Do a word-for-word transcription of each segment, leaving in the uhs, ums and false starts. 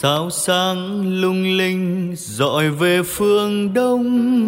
Sao sáng lung linh dọi về phương đông,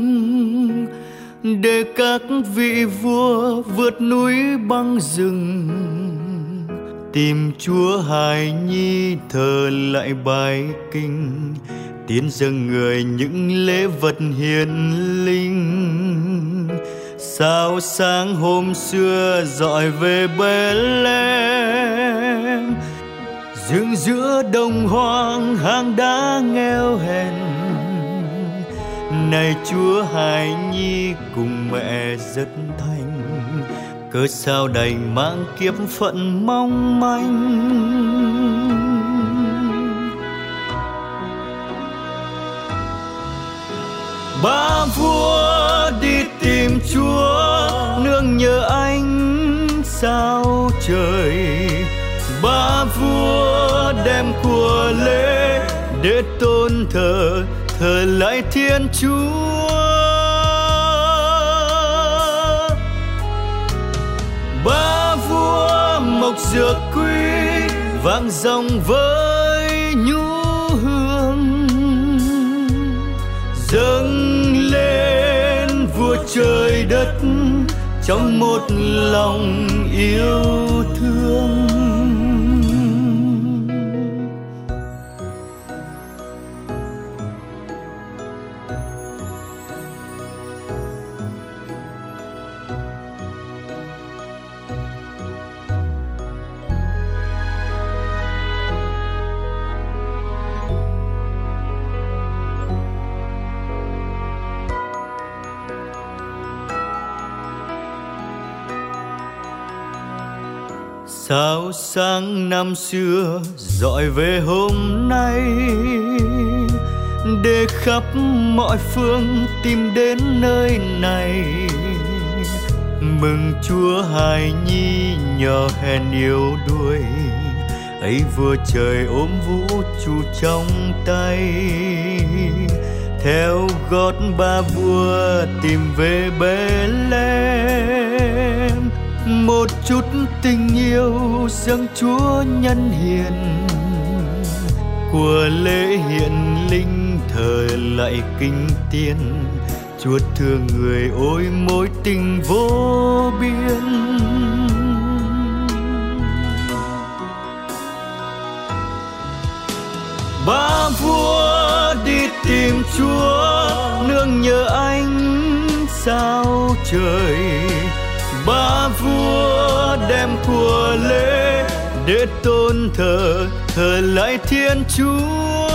để các vị vua vượt núi băng rừng, tìm Chúa hài nhi thờ lại bài kinh, tiến dâng người những lễ vật hiền linh. Sao sáng hôm xưa dọi về Bethlehem, dựng giữa đồng hoang hang đá nghèo hèn. Này Chúa hài nhi cùng mẹ rất thanh, cớ sao đành mang kiếp phận mong manh. Ba vua đi tìm Chúa, nương nhờ ánh sao trời. Ba vua đem của lễ để tôn thờ, thờ lại Thiên Chúa. Ba vua mộc dược quý, vang dòng với nhu hương, dâng lên vua trời đất trong một lòng yêu thương. Sao sáng năm xưa dọi về hôm nay, để khắp mọi phương tìm đến nơi này. Mừng Chúa hài nhi nhỏ hèn yếu đuối, ấy vua trời ôm vũ trụ trong tay. Theo gót ba vua tìm về Bethlehem, một chút tình yêu dâng Chúa nhân hiền. Của lễ hiện linh thờ lại kinh tiên, Chúa thương người ôi mối tình vô biên. Ba vua đi tìm Chúa, nương nhờ ánh sao trời. Ba vua đem của lễ để tôn thờ, thờ lại Thiên Chúa.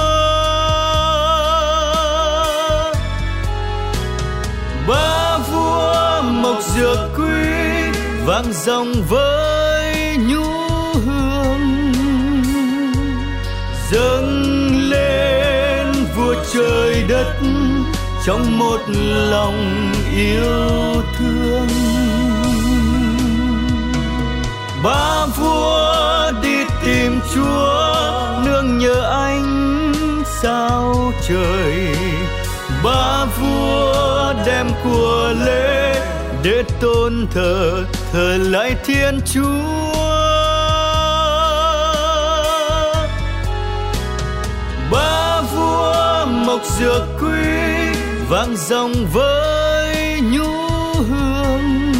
Ba vua mộc dược quý, vang dòng với nhu hương, dâng lên vua trời đất trong một lòng yêu thương. Ba vua đi tìm Chúa, nương nhờ ánh sao trời. Ba vua đem của lễ để tôn thờ, thờ lại Thiên Chúa. Ba vua mộc dược quý, vang dòng với nhu hương,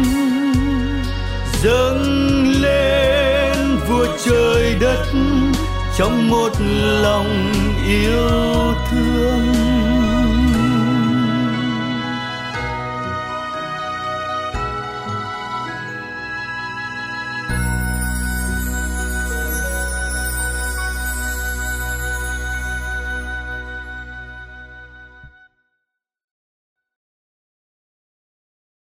dâng lên vua trời đất trong một lòng yêu thương.